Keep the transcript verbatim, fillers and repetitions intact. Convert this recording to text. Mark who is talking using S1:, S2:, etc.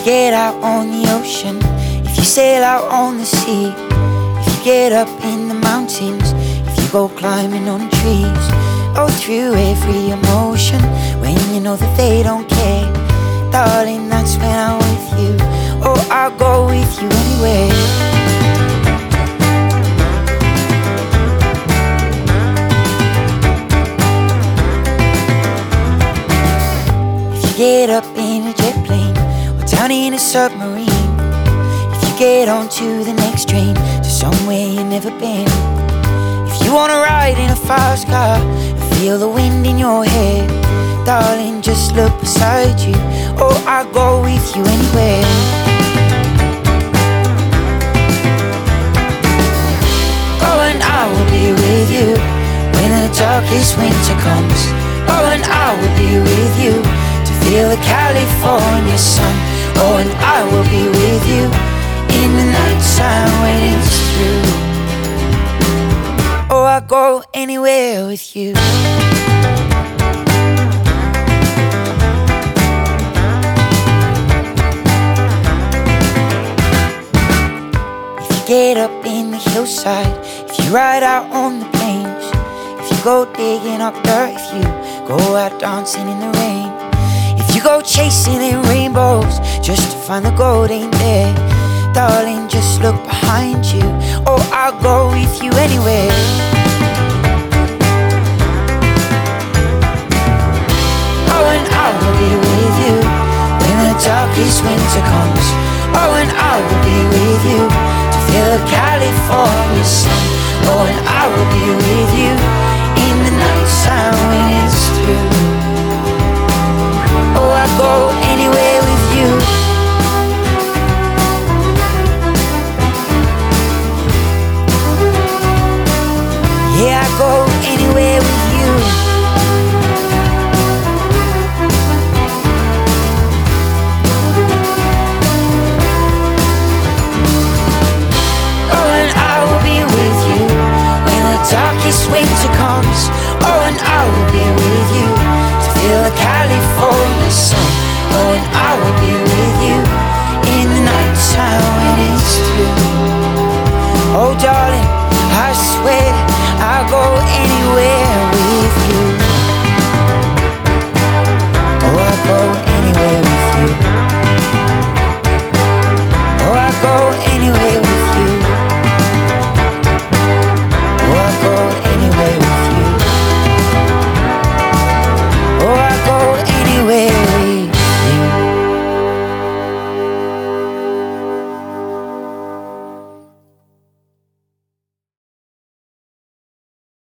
S1: get out on the ocean, if you sail out on the sea, if you get up in the mountains, if you go climbing on trees, go through every emotion when you know that they don't care, darling, that's when I'm with you. Oh, I'll go with you anyway. Get up in a jet plane or down in a submarine, if you get onto the next train to somewhere you've never been, if you wanna ride in a fast car and feel the wind in your hair, darling, just look beside you. Oh, I'll go with you anywhere. Oh, and I will be with you when the darkest winter comes. Oh, and I will be with you, feel the California sun. Oh, and I will be with you in the night time when it's through. Oh, I'll go anywhere with you. If you get up in the hillside, if you ride out on the plains, if you go digging up dirt, if you go out dancing in the rain, you go chasing in rainbows just to find the gold ain't there, darling, just look behind you. Oh, I'll go with you anywhere. Oh, and I will be with you when the darkest winter comes. Oh, and I will be with you to feel the California sun. Oh, and I will be with you in the night time when it's through. Oh, I go